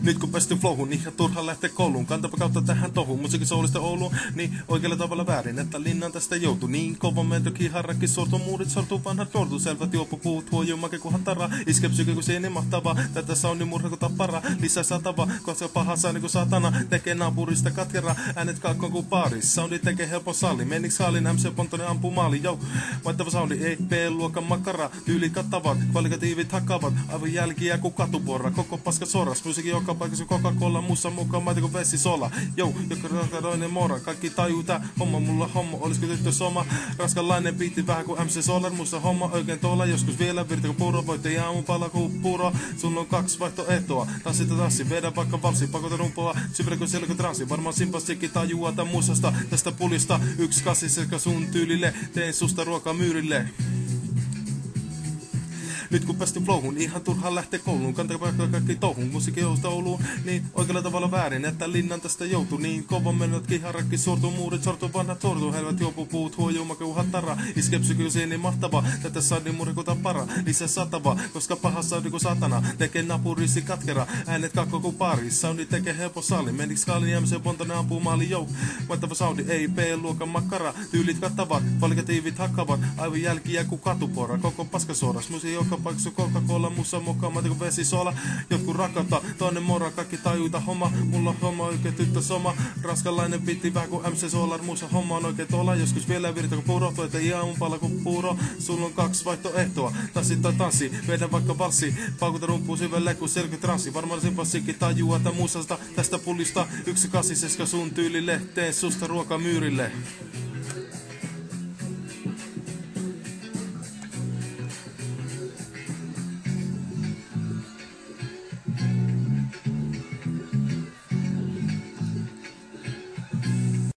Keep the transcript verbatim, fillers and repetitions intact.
Nyt kun päästy flowhun, ihan turha lähtee kouluun. Kantapa kautta tähän tohun, musiikin soulista Ouluun. Niin oikealla tavalla väärin, että linnan tästä joutuu. Niin kova mento, kiharakki sortuu, muurit sortuu, vanhat tortuu. Selvät juoppupuut, huojuu make kuhan tara. Iske psyke kun sieni mahtavaa, tätä soundi murha kun tappara. Lisää satava, koska paha saa niinku satana. Tekee naapurista katkera, äänet kakkoon kuin paaris. Soundi tekee helpon salli, meniks saalin, M C Pontonen ampuu maali, jou. Vaihtava soundi, ei B-luokan makara. Tyylit kattavat, kvalitatiivit hakavat. Aivan jälkiä kuin katuporra, koko paska soras. Musiikin joka paikassa Coca-Cola, mussa mukaan maita kuin vesi sola. Jou, joka rakaroinen mora, kaikki tajuu tää homma, mulla homma, olisiko tyttö soma. Raskanlainen biitti vähän kuin M C Solar, musta homma oikein tuolla. Joskus vielä virta kuin puro, voitte aamupala kuin puro. Sulla on kaksi vaihtoehtoa, tanssi tai tanssi, vedä vaikka valssi, pakota rumpoa. Syvä kuin selkä transsi, varmaan simpasikin tajuaa tän musasta. Tästä pulista, yksi kassi sekä sun tyylille, teen susta ruokaa myyrille. Nyt kun päästy flowhun, ihan turhaan lähtee kouluun. Kantakaa kaikki touhun, musiikin jousta Ouluun. Niin oikealla tavalla väärin, että linnan tästä joutuu. Niin kova menot, kiharakki sortuu, muurit sortuu, vanhat sortuu. Helvet juoppupuut, huojuu make uhat tara. Iske psyke niin mahtava, tätä saadin murrikuta para. Lisää satava, koska paha saudi kuin satana. Tekee napurissi katkera, äänet kakko kuin pari. Soundi tekee helppo salli, meniks skaalin M C Pontonen ampuu maali, jou. Vaihtava soundi, ei B-luokan makkara. Tyylit kattavat, kvalitatiivit hakavat. Aivan jälkiä kuin katupora, koko paska soras. Musiikin joka paikassa Coca-Cola, mussa mukaan, maita kuin vesi sola. Jotkut rakkauttaa, toinen mora, kaikki tajuita homma. Mulla on homma oikein tyttö soma. Raskalainen bitti vähän kuin M C Solar, mussa homma on oikein tuolla. Joskus vielä virta kuin puro, toita aamupala kuin puro. Sulla on kaksi vaihtoehtoa, tanssi tai tanssi. Vedä vaikka valssi, paukuta rumpuu syvälle kuin selkytranssi. Varmaan simpasikin tajuaa tän musasta tästä pullista. Yksi kassi, seska sun tyylille, teen susta ruokaa myyrille.